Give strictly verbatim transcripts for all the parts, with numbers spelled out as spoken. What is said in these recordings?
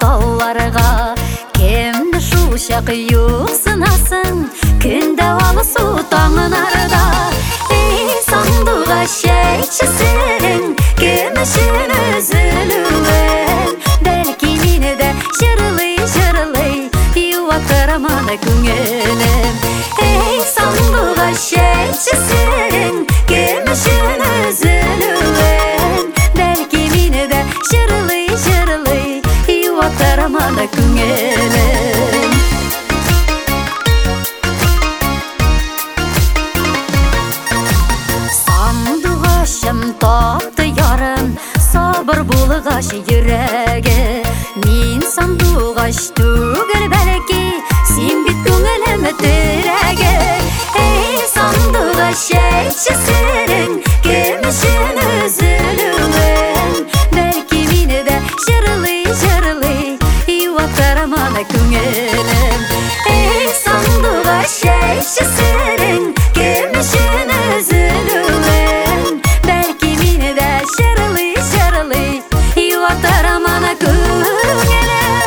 талларга. Кемді шушақ юқсынасың, күнді алысу таңын арда. Ей сандуға шәйтшісің, кем үшін үзілуін. Бәлки мені де жырлый-жырлый юваттыраманы көңілім. Ей сандуға шәйтшісің, кем үшін үзілуін. Бәлки мені де жырлый-жырлый юваттыраманы көңілім. Сандуғашым тапты ярым, сабыр булығаш йөрәге. Мин сандуғаш түгел бәлки, син бит күңелем терәге. Эй сандуғаш әйтшісің, кем үшін үзілуін. Бәлки мені де жырлый-жырлый юваттыраманы көңілім. Эй сандуғаш әйтшісің, кем үшін үзілуін. Бәлки мені де жырлый-жырлый юваттыраманы көңілім.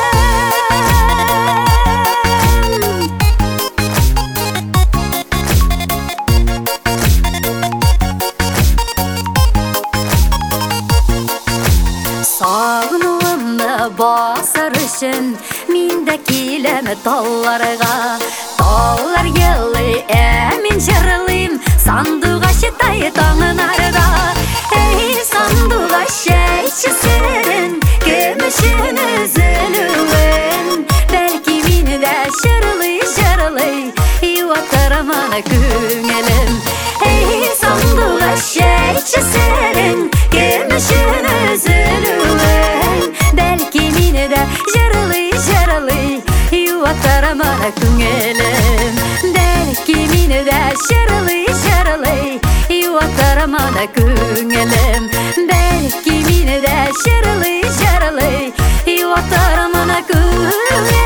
Сағынуымны басар үшін мин дә киләм талларга. Таллар елый, ә мин жырлыйм сандуғаштай таңын арда. Эй сандуғаш әйтшісің, кем үшін үзілуін. Бәлки мені дә жырлый-жырлый юваттыраманы көңілім. Эй сандуғаш әйтшісің, кем үшін үзілуін. Бәлки мені дә жырлый-жырлый юваттыраманы көңілім. Бәлки мені дә жырлый-жырлый юваттыраманы көңілім. Бәлки мені дә жырлый-жырлый юваттыраманы көңілім.